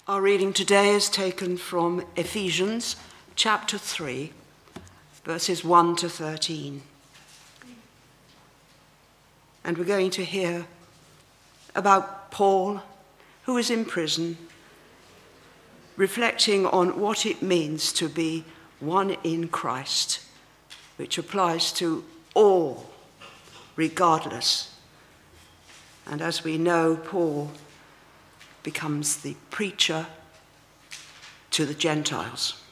Our reading today is taken from Ephesians chapter 3, verses 1 to 13. And we're going to hear about Paul, who is in prison, reflecting on what it means to be one in Christ, which applies to all, regardless. And as we know, Paul becomes the preacher to the Gentiles.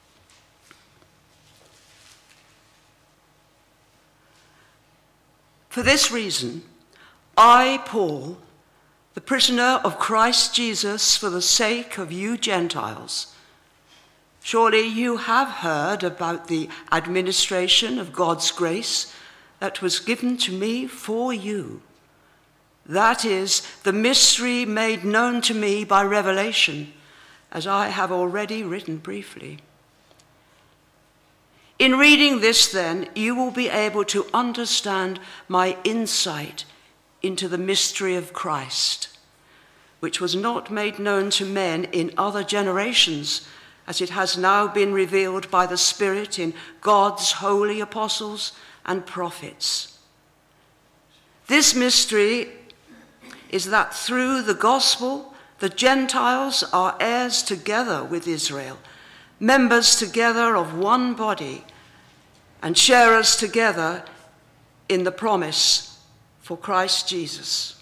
For this reason, I, Paul, the prisoner of Christ Jesus for the sake of you Gentiles, surely you have heard about the administration of God's grace that was given to me for you. That is the mystery made known to me by revelation, as I have already written briefly. In reading this, then, you will be able to understand my insight into the mystery of Christ, which was not made known to men in other generations, as it has now been revealed by the Spirit in God's holy apostles and prophets. This mystery is that through the gospel, the Gentiles are heirs together with Israel, members together of one body, and sharers together in the promise for Christ Jesus.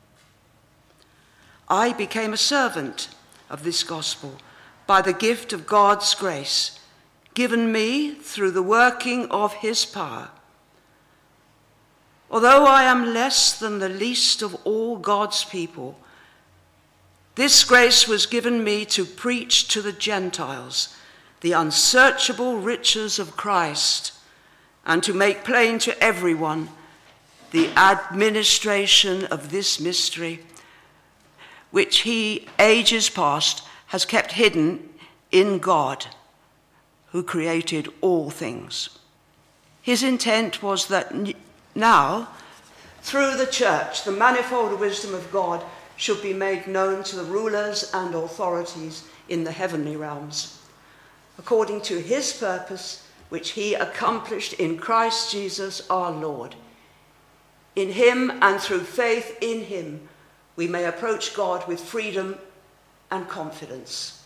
I became a servant of this gospel by the gift of God's grace, given me through the working of his power. Although I am less than the least of all God's people, this grace was given me to preach to the Gentiles the unsearchable riches of Christ, and to make plain to everyone the administration of this mystery, which he, ages past, has kept hidden in God, who created all things. His intent was that now, through the church, the manifold wisdom of God should be made known to the rulers and authorities in the heavenly realms, according to his purpose, which he accomplished in Christ Jesus our Lord. In him and through faith in him, we may approach God with freedom and confidence.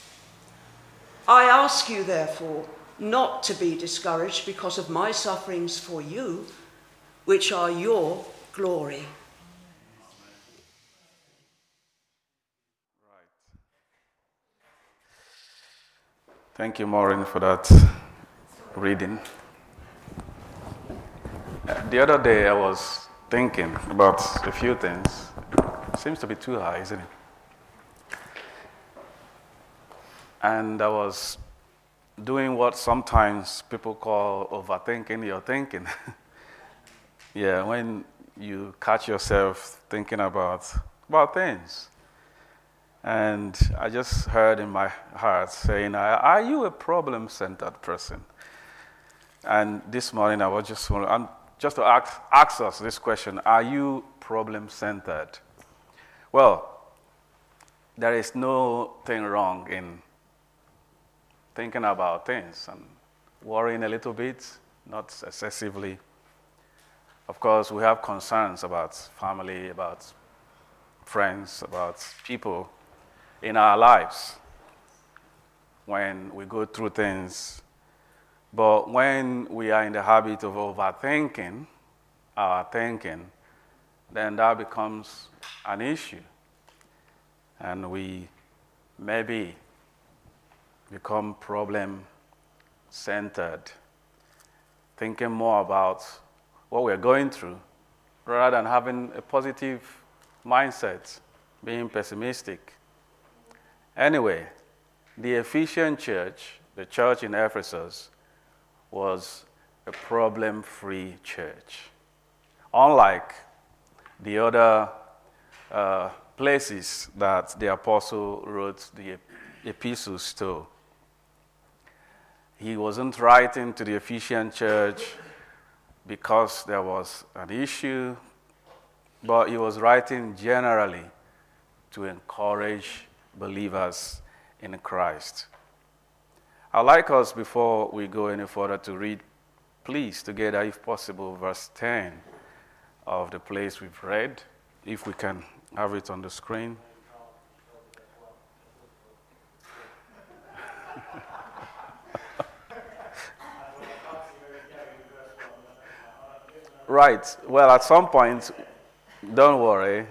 I ask you, therefore, not to be discouraged because of my sufferings for you, which are your glory. Thank you, Maureen, for that reading. The other day I was thinking about a few things. It seems to be too high, isn't it? And I was doing what sometimes people call overthinking your thinking. Yeah, when you catch yourself thinking about things. And I just heard in my heart saying, are you a problem-centered person? And this morning I was just to ask us this question: are you problem-centered? Well, there is nothing wrong in thinking about things and worrying a little bit, not excessively. Of course, we have concerns about family, about friends, about people in our lives when we go through things. But when we are in the habit of overthinking our thinking, then that becomes an issue. And we maybe become problem-centered, thinking more about what we're going through rather than having a positive mindset, being pessimistic. Anyway, the Ephesian church, the church in Ephesus, was a problem-free church. Unlike the other places that the apostle wrote the epistles to. He wasn't writing to the Ephesian church because there was an issue, but he was writing generally to encourage believers in Christ. I'd like us, before we go any further, to read, please, together, if possible, verse 10 of the place we've read, if we can have it on the screen. Right. Well, at some point, don't worry.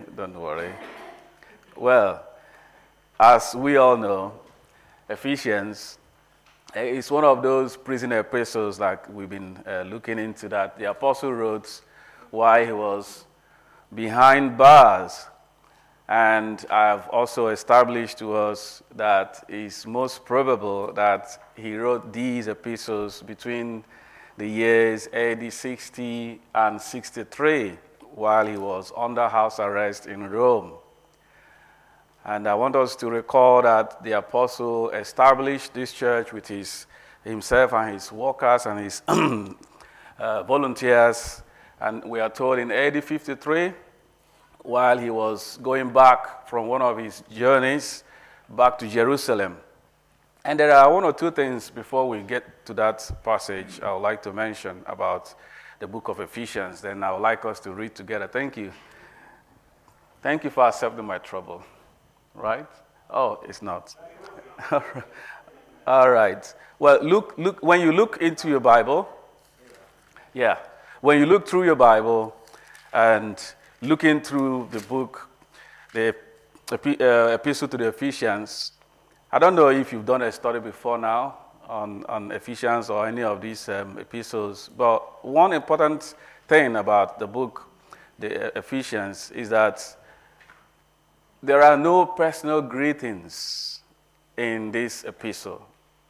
Well, as we all know, Ephesians is one of those prison epistles that we've been looking into, that the apostle wrote while he was behind bars. And I've also established to us that it's most probable that he wrote these epistles between the years AD 60 and 63 while he was under house arrest in Rome. And I want us to recall that the apostle established this church with himself and his workers and his volunteers. And we are told in AD 53, while he was going back from one of his journeys back to Jerusalem. And there are one or two things before we get to that passage I would like to mention about the book of Ephesians. Then I would like us to read together. Thank you. Thank you for accepting my trouble. Right? Oh, it's not. All right. Well, look. When you look into your Bible, when you look through your Bible and looking through the book, the epistle to the Ephesians, I don't know if you've done a study before now on Ephesians or any of these epistles, but one important thing about the book, the Ephesians, is that there are no personal greetings in this epistle.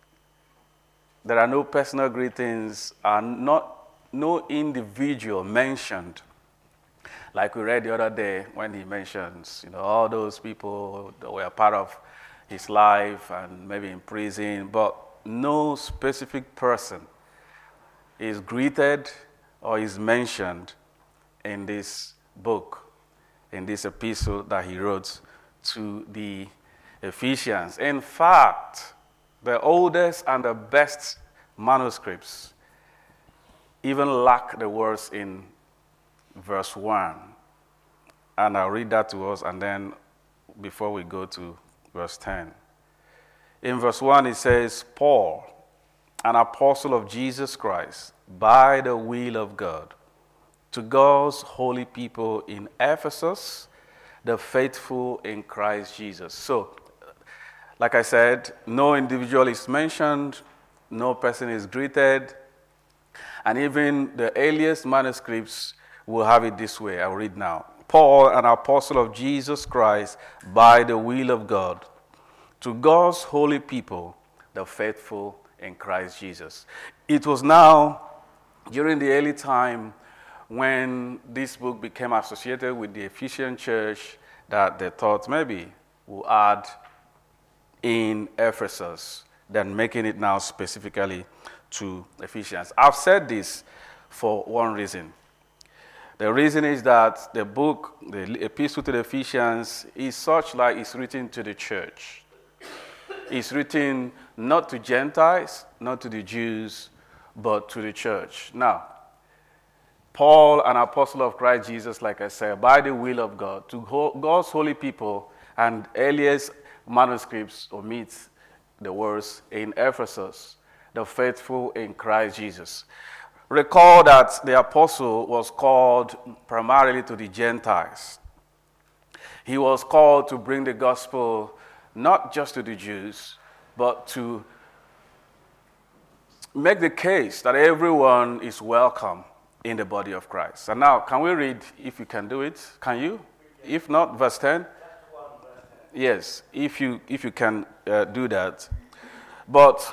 There are no personal greetings and no individual mentioned. Like we read the other day when he mentions, all those people that were part of his life and maybe in prison, but no specific person is greeted or is mentioned in this book, in this epistle that he wrote to the Ephesians. In fact, the oldest and the best manuscripts even lack the words in verse 1. And I'll read that to us, and then before we go to verse 10. In verse 1 it says, Paul, an apostle of Jesus Christ, by the will of God, to God's holy people in Ephesus, the faithful in Christ Jesus. So, like I said, no individual is mentioned, no person is greeted, and even the earliest manuscripts will have it this way. I'll read now. Paul, an apostle of Jesus Christ, by the will of God, to God's holy people, the faithful in Christ Jesus. It was now, during the early time, when this book became associated with the Ephesian church, that they thought maybe we'll add in Ephesus, than making it now specifically to Ephesians. I've said this for one reason. The reason is that the book, the epistle to the Ephesians, is such like it's written to the church. It's written not to Gentiles, not to the Jews, but to the church. Now, Paul, an apostle of Christ Jesus, like I said, by the will of God, to God's holy people, and earliest manuscripts omit the words in Ephesus, the faithful in Christ Jesus. Recall that the apostle was called primarily to the Gentiles. He was called to bring the gospel not just to the Jews, but to make the case that everyone is welcome in the body of Christ. And now, can we read, if you can do it? Can you? If not, verse 10? Yes, if you can do that. But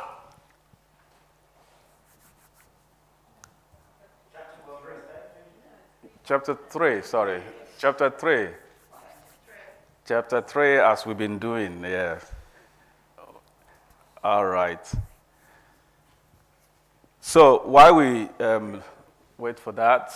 Chapter 3, as we've been doing, yeah. All right. So while we wait for that,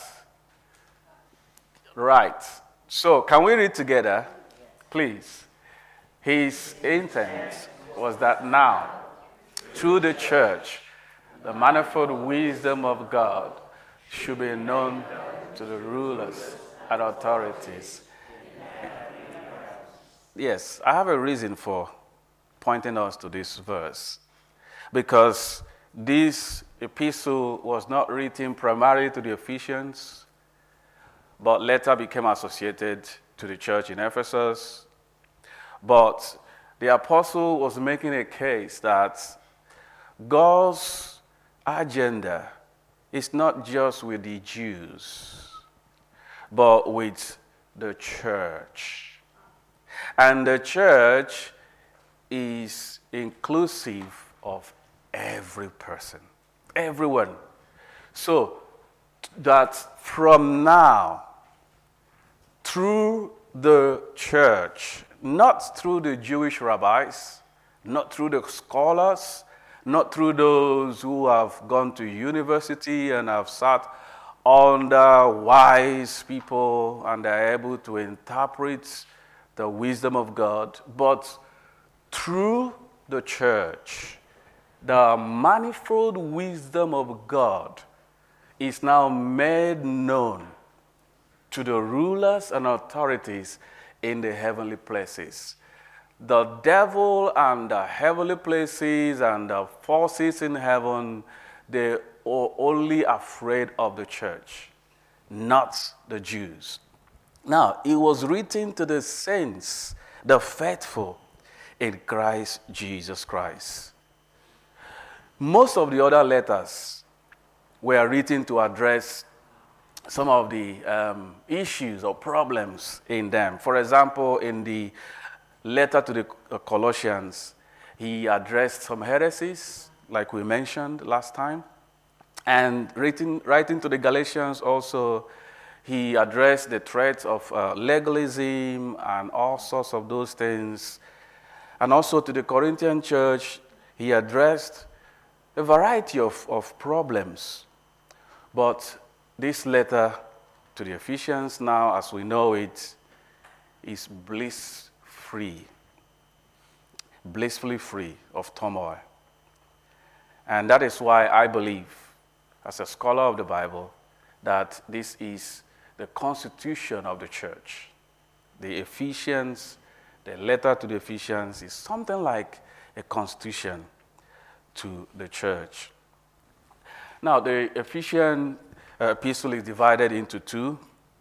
right. So can we read together, please? His intent was that now, through the church, the manifold wisdom of God should be known to the rulers and authorities. Yes, I have a reason for pointing us to this verse, because this epistle was not written primarily to the Ephesians, but later became associated to the church in Ephesus. But the apostle was making a case that God's agenda is not just with the Jews, but with the church. And the church is inclusive of every person, everyone. So that from now, through the church, not through the Jewish rabbis, not through the scholars, not through those who have gone to university and have sat under wise people and are able to interpret the wisdom of God, but through the church, the manifold wisdom of God is now made known to the rulers and authorities in the heavenly places. The devil and the heavenly places and the forces in heaven, they are only afraid of the church, not the Jews. Now, it was written to the saints, the faithful in Christ Jesus Christ. Most of the other letters were written to address some of the issues or problems in them. For example, in the letter to the Colossians, he addressed some heresies, like we mentioned last time. And writing to the Galatians also, he addressed the threats of legalism and all sorts of those things. And also to the Corinthian church, he addressed a variety of problems. But this letter to the Ephesians now, as we know it, is blissfully free of turmoil. And that is why I believe, as a scholar of the Bible, that this is the constitution of the church. The Ephesians, the letter to the Ephesians is something like a constitution to the church. Now, the Ephesian epistle is divided into two.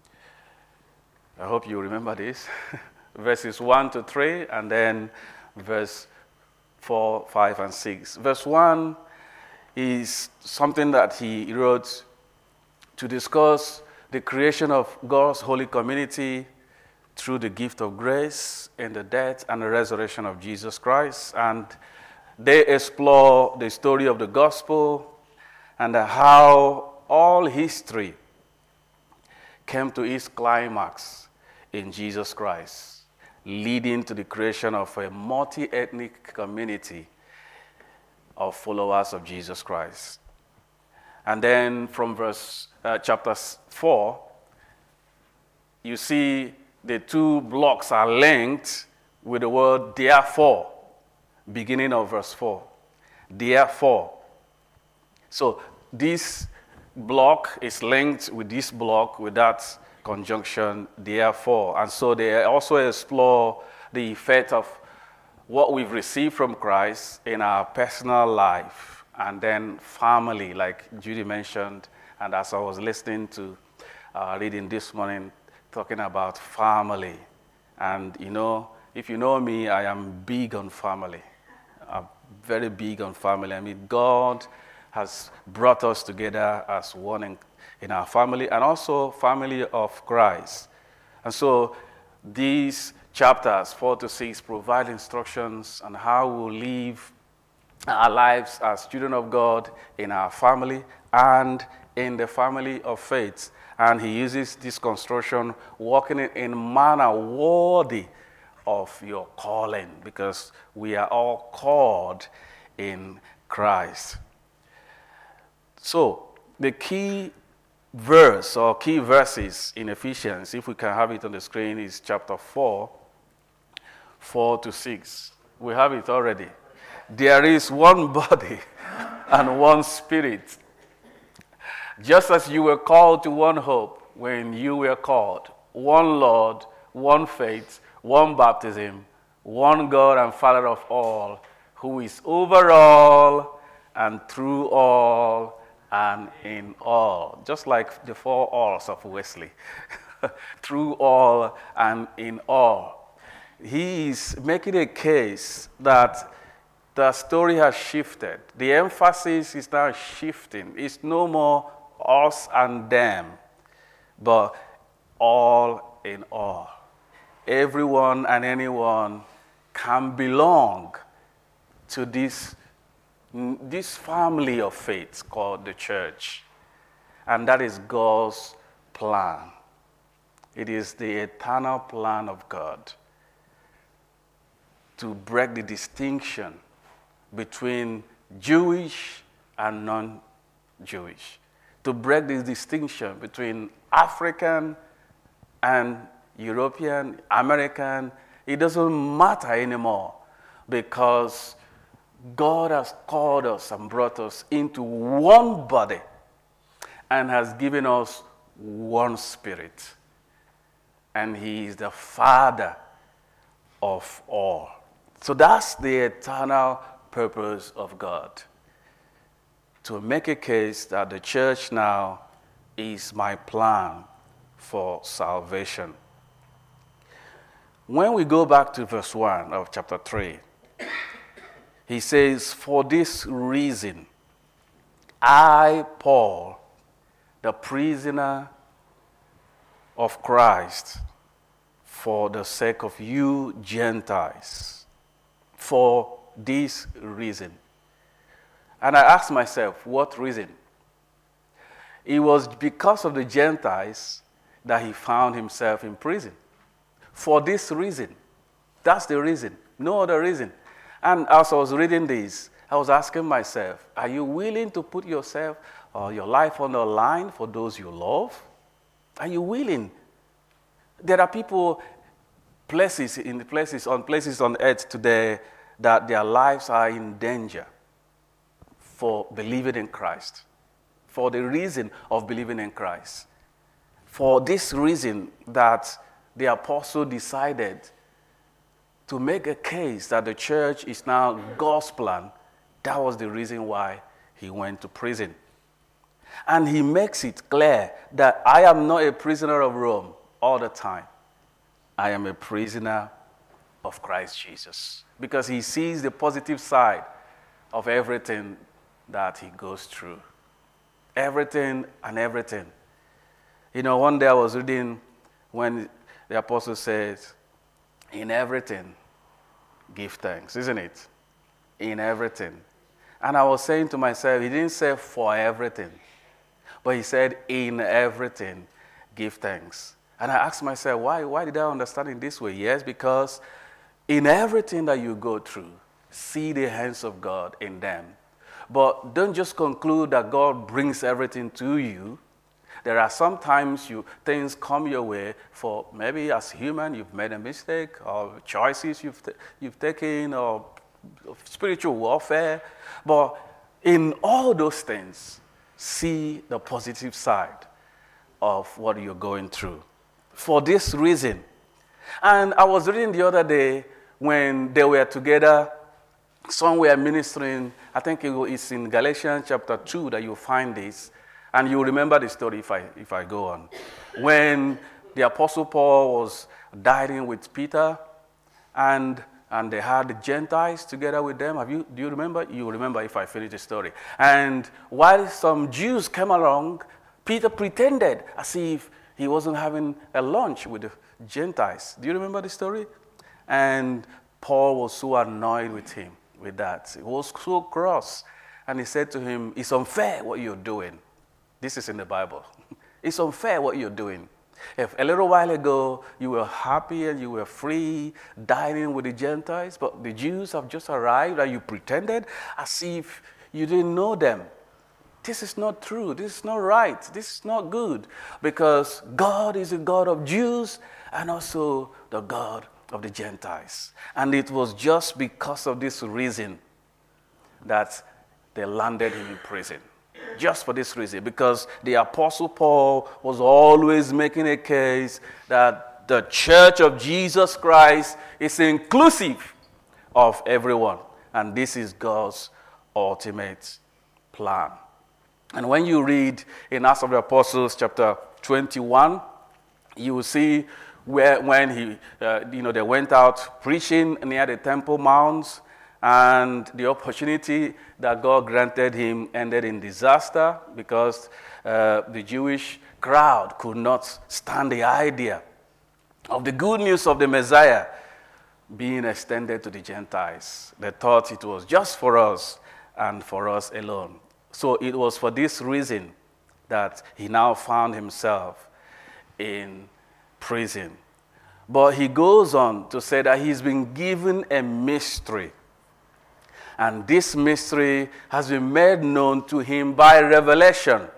I hope you remember this. Verses 1 to 3, and then verse 4, 5, and 6. Verse 1 is something that he wrote to discuss the creation of God's holy community through the gift of grace in the death and the resurrection of Jesus Christ. And they explore the story of the gospel and how all history came to its climax in Jesus Christ, leading to the creation of a multi-ethnic community of followers of Jesus Christ. And then from chapter 4, you see the two blocks are linked with the word therefore, beginning of verse 4. Therefore. So this block is linked with this block with that conjunction, therefore. And so they also explore the effect of what we've received from Christ in our personal life, and then family, like Judy mentioned, and as I was listening to reading this morning, talking about family. And you know, if you know me, I am big on family. I'm very big on family. I mean, God has brought us together as one in our family, and also family of Christ. And so these chapters 4 to 6 provide instructions on how we live our lives as children of God in our family and in the family of faith. And he uses this construction, walking in manner worthy of your calling, because we are all called in Christ. So the key verse or key verses in Ephesians, if we can have it on the screen, is chapter 4, 4 to 6. We have it already. There is one body and one spirit. Just as you were called to one hope when you were called, one Lord, one faith, one baptism, one God and Father of all, who is over all and through all and in all. Just like the 4 alls of Wesley. Through all and in all. He is making a case that the story has shifted. The emphasis is now shifting. It's no more us and them, but all in all. Everyone and anyone can belong to this family of faith called the church. And that is God's plan. It is the eternal plan of God to break the distinction between Jewish and non-Jewish, to break this distinction between African and European, American. It doesn't matter anymore, because God has called us and brought us into one body and has given us one spirit. And He is the Father of all. So that's the eternal purpose of God. To make a case that the church now is my plan for salvation. When we go back to verse 1 of chapter 3, he says, "For this reason, I, Paul, the prisoner of Christ, for the sake of you Gentiles, for this reason." And I asked myself, what reason? It was because of the Gentiles that he found himself in prison. For this reason. That's the reason. No other reason. And as I was reading this, I was asking myself, are you willing to put yourself or your life on the line for those you love? Are you willing? There are people, places on earth today that their lives are in danger for believing in Christ, for the reason of believing in Christ. For this reason that the apostle decided to make a case that the church is now God's plan. That was the reason why he went to prison. And he makes it clear that I am not a prisoner of Rome all the time. I am a prisoner of Christ Jesus. Because he sees the positive side of everything that he goes through. Everything and everything. You know, one day I was reading when the apostle says, in everything, give thanks, isn't it? In everything. And I was saying to myself, he didn't say for everything, but he said, in everything, give thanks. And I asked myself, why did I understand it this way? Yes, because in everything that you go through, see the hands of God in them. But don't just conclude that God brings everything to you. There are sometimes things come your way for maybe as human you've made a mistake, or choices you've taken, or spiritual warfare. But in all those things, see the positive side of what you're going through. For this reason. And I was reading the other day when they were together, some were ministering. I think it's in Galatians chapter 2 that you'll find this. And you remember the story if I go on. When the Apostle Paul was dining with Peter, and they had the Gentiles together with them. Do you remember? You remember if I finish the story. And while some Jews came along, Peter pretended as if he wasn't having a lunch with the Gentiles. Do you remember the story? And Paul was so annoyed with him with that. He was so cross. And he said to him, it's unfair what you're doing. This is in the Bible. It's unfair what you're doing. If a little while ago you were happy and you were free, dining with the Gentiles, but the Jews have just arrived and you pretended as if you didn't know them. This is not true. This is not right. This is not good. Because God is the God of Jews and also the God of the Gentiles. And it was just because of this reason that they landed him in prison. Just for this reason, because the Apostle Paul was always making a case that the church of Jesus Christ is inclusive of everyone. And this is God's ultimate plan. And when you read in Acts of the Apostles chapter 21, you will see when they went out preaching near the Temple Mount, and the opportunity that God granted him ended in disaster because the Jewish crowd could not stand the idea of the good news of the Messiah being extended to the Gentiles. They thought it was just for us and for us alone. So it was for this reason that he now found himself in prison. But he goes on to say that he's been given a mystery. And this mystery has been made known to him by revelation.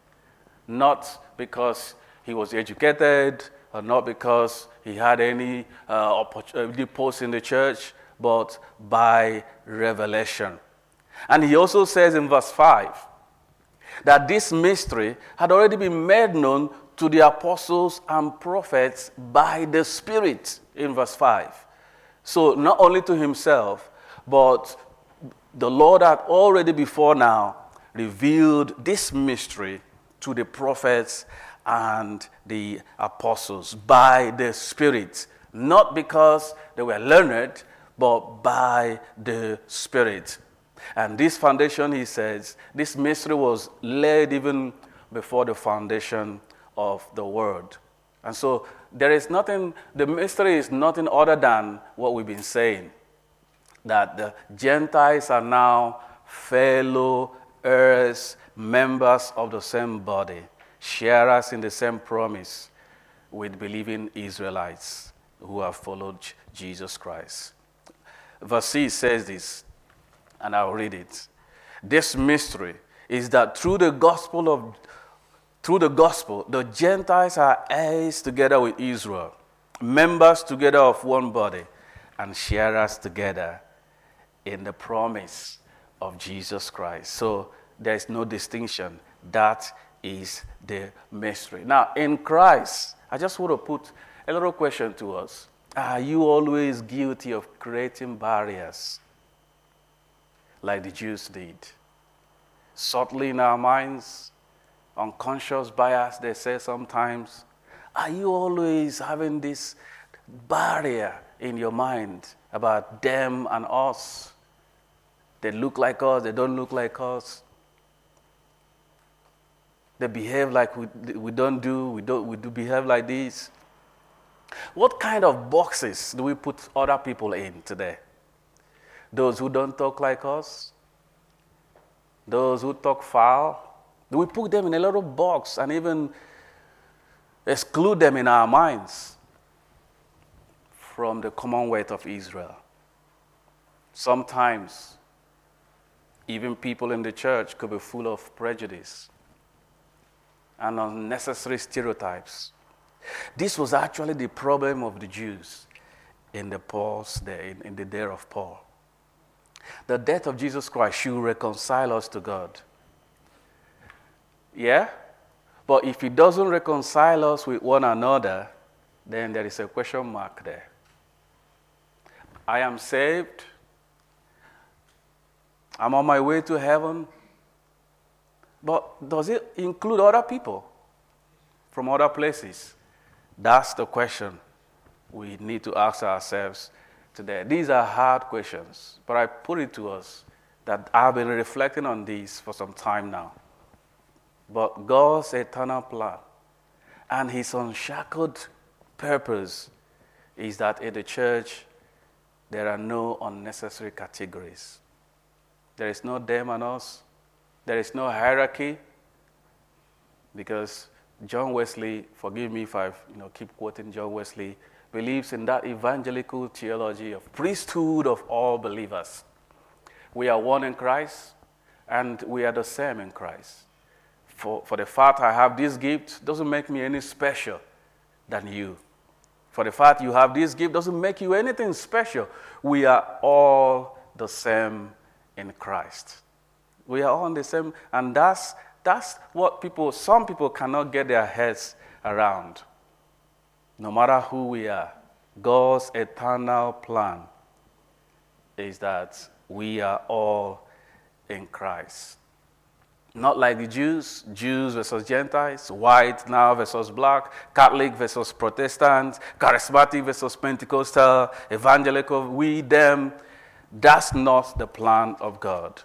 Not because he was educated, or not because he had any post in the church, but by revelation. And he also says in verse 5 that this mystery had already been made known to the apostles and prophets by the Spirit, in verse 5. So not only to himself, but the Lord had already before now revealed this mystery to the prophets and the apostles by the Spirit. Not because they were learned, but by the Spirit. And this foundation, he says, this mystery was laid even before the foundation of the world. And so there is nothing, the mystery is nothing other than what we've been saying, that the Gentiles are now fellow heirs, members of the same body, sharers in the same promise with believing Israelites who have followed Jesus Christ. Verse 6 says this, and I'll read it. This mystery is that through the gospel, the Gentiles are heirs together with Israel, members together of one body, and sharers together in the promise of Jesus Christ. So there is no distinction. That is the mystery. Now, in Christ, I just want to put a little question to us. Are you always guilty of creating barriers like the Jews did? Subtly in our minds, unconscious bias, they say sometimes. Are you always having this barrier in your mind about them and us? They look like us, they don't look like us. They behave like we don't do, we do behave like this. What kind of boxes do we put other people in today? Those who don't talk like us? Those who talk foul? Do we put them in a little box and even exclude them in our minds from the commonwealth of Israel? Sometimes, even people in the church could be full of prejudice and unnecessary stereotypes. This was actually the problem of the Jews in the day of Paul. The death of Jesus Christ should reconcile us to God. Yeah? But if it doesn't reconcile us with one another, then there is a question mark there. I am saved. I'm on my way to heaven. But does it include other people from other places? That's the question we need to ask ourselves today. These are hard questions, but I put it to us that I've been reflecting on these for some time now. But God's eternal plan and his unshackled purpose is that in the church there are no unnecessary categories. There is no them and us. There is no hierarchy, because John Wesley, forgive me if I keep quoting John Wesley, believes in that evangelical theology of priesthood of all believers. We are one in Christ, and we are the same in Christ. For the fact I have this gift doesn't make me any special than you. For the fact you have this gift doesn't make you anything special. We are all the same in Christ. We are all the same, and that's what some people cannot get their heads around. No matter who we are, God's eternal plan is that we are all in Christ. Not like the Jews versus Gentiles, white now versus black, Catholic versus Protestant, charismatic versus Pentecostal, evangelical, we, them. That's not the plan of God.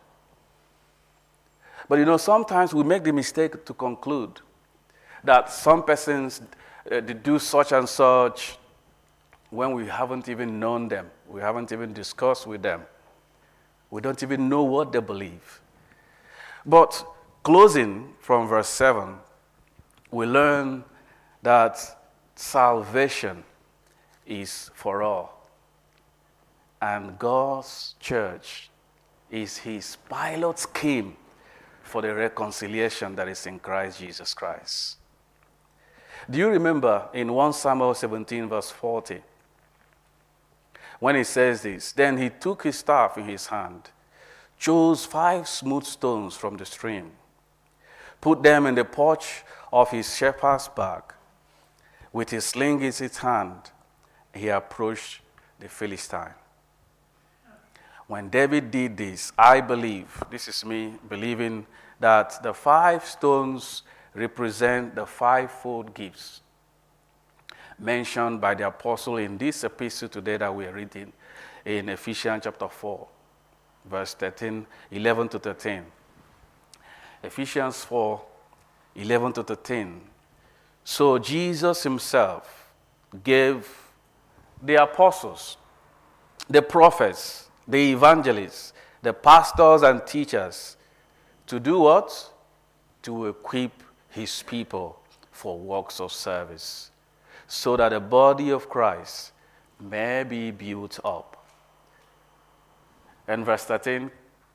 But sometimes we make the mistake to conclude that some persons they do such and such when we haven't even known them. We haven't even discussed with them. We don't even know what they believe. But closing from verse 7, we learn that salvation is for all. And God's church is his pilot scheme for the reconciliation that is in Christ Jesus Christ. Do you remember in 1 Samuel 17 verse 40, when he says this, then he took his staff in his hand, chose 5 smooth stones from the stream, put them in the pouch of his shepherd's bag. With his sling in his hand, he approached the Philistine. When David did this, I believe, this is me believing, that the 5 stones represent the 5-fold gifts mentioned by the apostle in this epistle today that we are reading in Ephesians chapter 4, verse 11 to 13. Ephesians 4, 11 to 13. So Jesus himself gave the apostles, the prophets, the evangelists, the pastors and teachers to do what? To equip his people for works of service, so that the body of Christ may be built up. And verse 13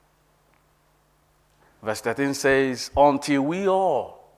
says, until we all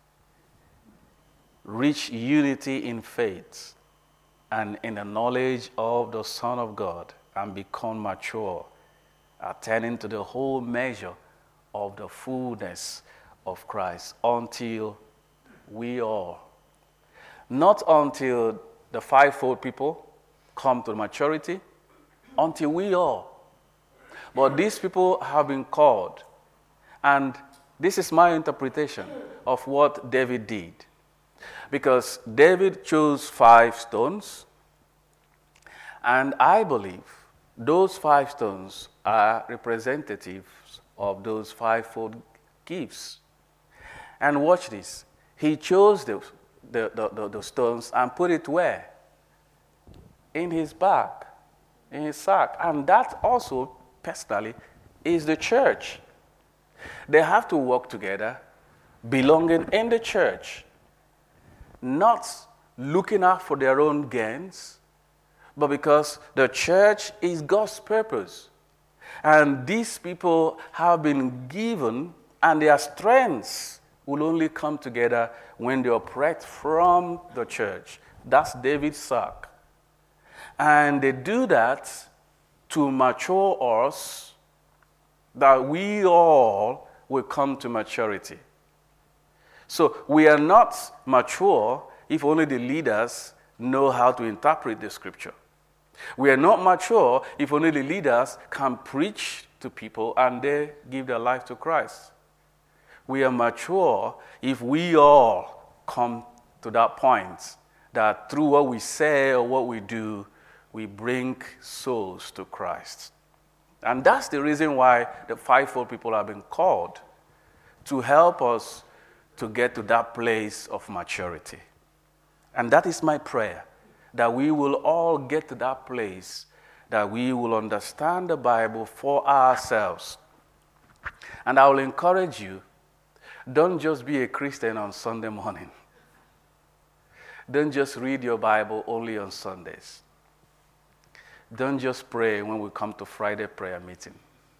reach unity in faith and in the knowledge of the Son of God and become mature, attaining to the whole measure of the fullness of Christ. Until we all. Not until the 5-fold people come to maturity, until we all. But these people have been called. And this is my interpretation of what David did. Because David chose 5 stones, and I believe those 5 stones are representatives of those 5-fold gifts. And watch this. He chose the stones and put it where? In his bag, in his sack. And that also, personally, is the church. They have to work together, belonging in the church, not looking out for their own gains, but because the church is God's purpose. And these people have been given, and their strengths will only come together when they operate from the church. That's David's sack. And they do that to mature us, that we all will come to maturity. So we are not mature if only the leaders know how to interpret the scripture. We are not mature if only the leaders can preach to people and they give their life to Christ. We are mature if we all come to that point that through what we say or what we do, we bring souls to Christ. And that's the reason why the 5-fold people have been called, to help us to get to that place of maturity. And that is my prayer, that we will all get to that place, that we will understand the Bible for ourselves. And I will encourage you, don't just be a Christian on Sunday morning. Don't just read your Bible only on Sundays. Don't just pray when we come to Friday prayer meeting.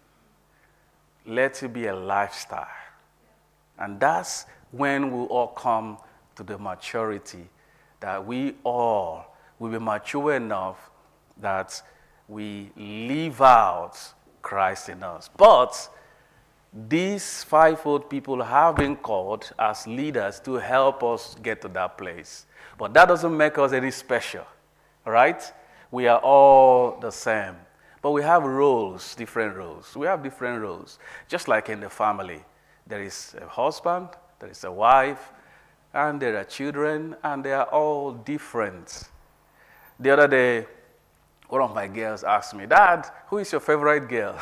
Let it be a lifestyle. And that's when we all come to the maturity that we all we'll be mature enough that we live out Christ in us. But these fivefold people have been called as leaders to help us get to that place. But that doesn't make us any special, right? We are all the same. But we have roles, different roles. We have different roles. Just like in the family, there is a husband, there is a wife, and there are children, and they are all different. The other day, one of my girls asked me, "Dad, who is your favorite girl?"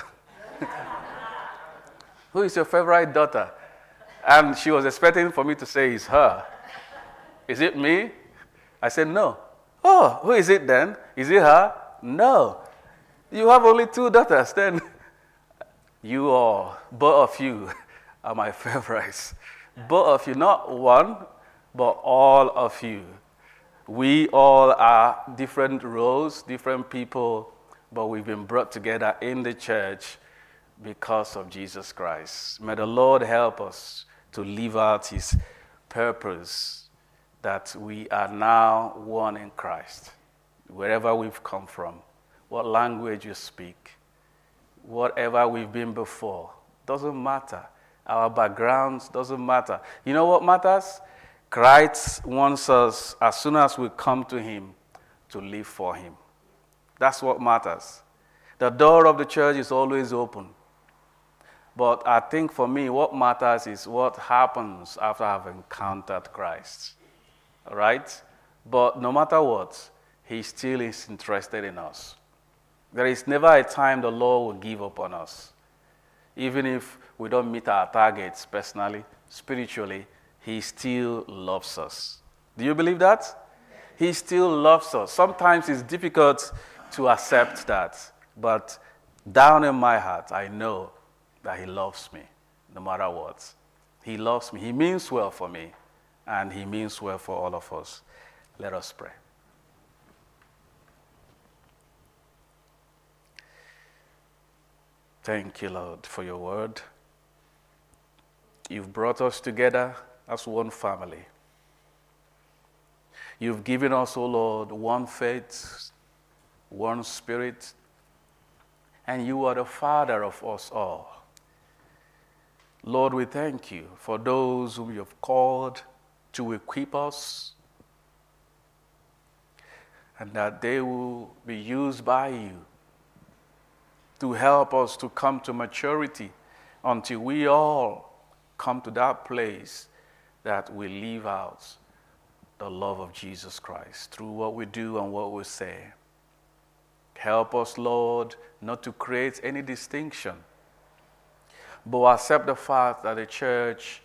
"Who is your favorite daughter?" And she was expecting for me to say, "It's her." "Is it me?" I said, "No." "Oh, who is it then? Is it her?" "No." "You have only 2 daughters, then." You all, both of you, are my favorites. Both of you, not one, but all of you. We all are different roles, different people, but we've been brought together in the church because of Jesus Christ. May the Lord help us to live out his purpose, that we are now one in Christ. Wherever we've come from, what language you speak, whatever we've been before, doesn't matter. Our backgrounds doesn't matter. You know what matters? Christ wants us, as soon as we come to him, to live for him. That's what matters. The door of the church is always open. But I think for me, what matters is what happens after I've encountered Christ. All right? But no matter what, he still is interested in us. There is never a time the Lord will give up on us. Even if we don't meet our targets personally, spiritually, he still loves us. Do you believe that? He still loves us. Sometimes it's difficult to accept that. But down in my heart, I know that he loves me, no matter what. He loves me. He means well for me, and he means well for all of us. Let us pray. Thank you, Lord, for your word. You've brought us together as one family. You've given us, O Lord, one faith, one spirit, and you are the Father of us all. Lord, we thank you for those whom you have called to equip us, and that they will be used by you to help us to come to maturity until we all come to that place that we live out the love of Jesus Christ through what we do and what we say. Help us, Lord, not to create any distinction, but accept the fact that the church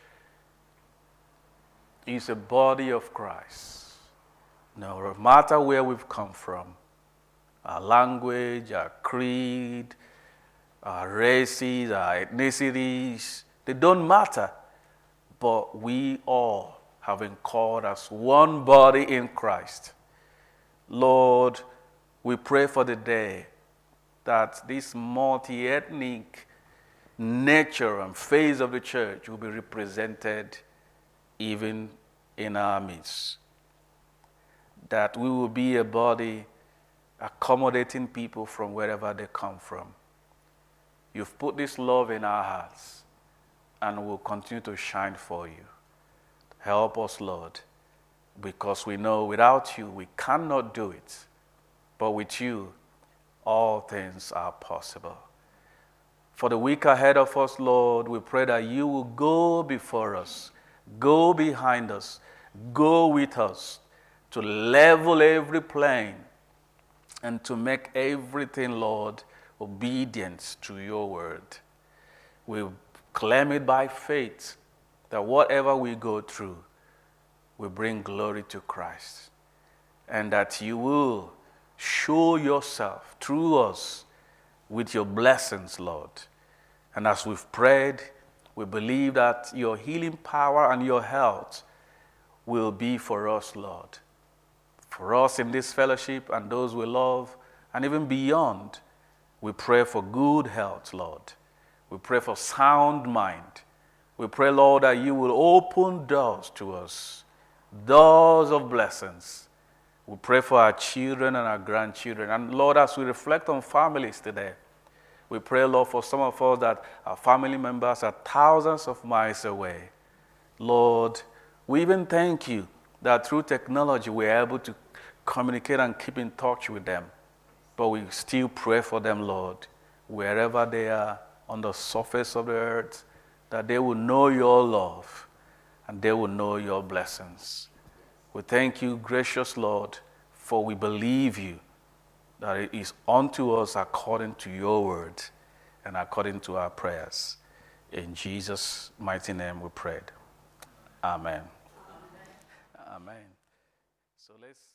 is a body of Christ. No matter where we've come from, our language, our creed, our races, our ethnicities, they don't matter. But we all have been called as one body in Christ. Lord, we pray for the day that this multi-ethnic nature and phase of the church will be represented even in our midst. That we will be a body accommodating people from wherever they come from. You've put this love in our hearts, and we'll continue to shine for you. Help us, Lord, because we know without you we cannot do it. But with you, all things are possible. For the week ahead of us, Lord, we pray that you will go before us, go behind us, go with us to level every plane and to make everything, Lord, obedient to your word. We claim it by faith that whatever we go through will bring glory to Christ, and that you will show yourself through us with your blessings, Lord. And as we've prayed, we believe that your healing power and your health will be for us, Lord. For us in this fellowship and those we love, and even beyond, we pray for good health, Lord. We pray for sound mind. We pray, Lord, that you will open doors to us, doors of blessings, We pray for our children and our grandchildren. And Lord, as we reflect on families today, we pray, Lord, for some of us that our family members are thousands of miles away. Lord, we even thank you that through technology we are able to communicate and keep in touch with them. But we still pray for them, Lord, wherever they are on the surface of the earth, that they will know your love and they will know your blessings. We thank you, gracious Lord, for we believe you, that it is unto us according to your word and according to our prayers. In Jesus' mighty name we prayed. Amen. Amen. Amen. So let's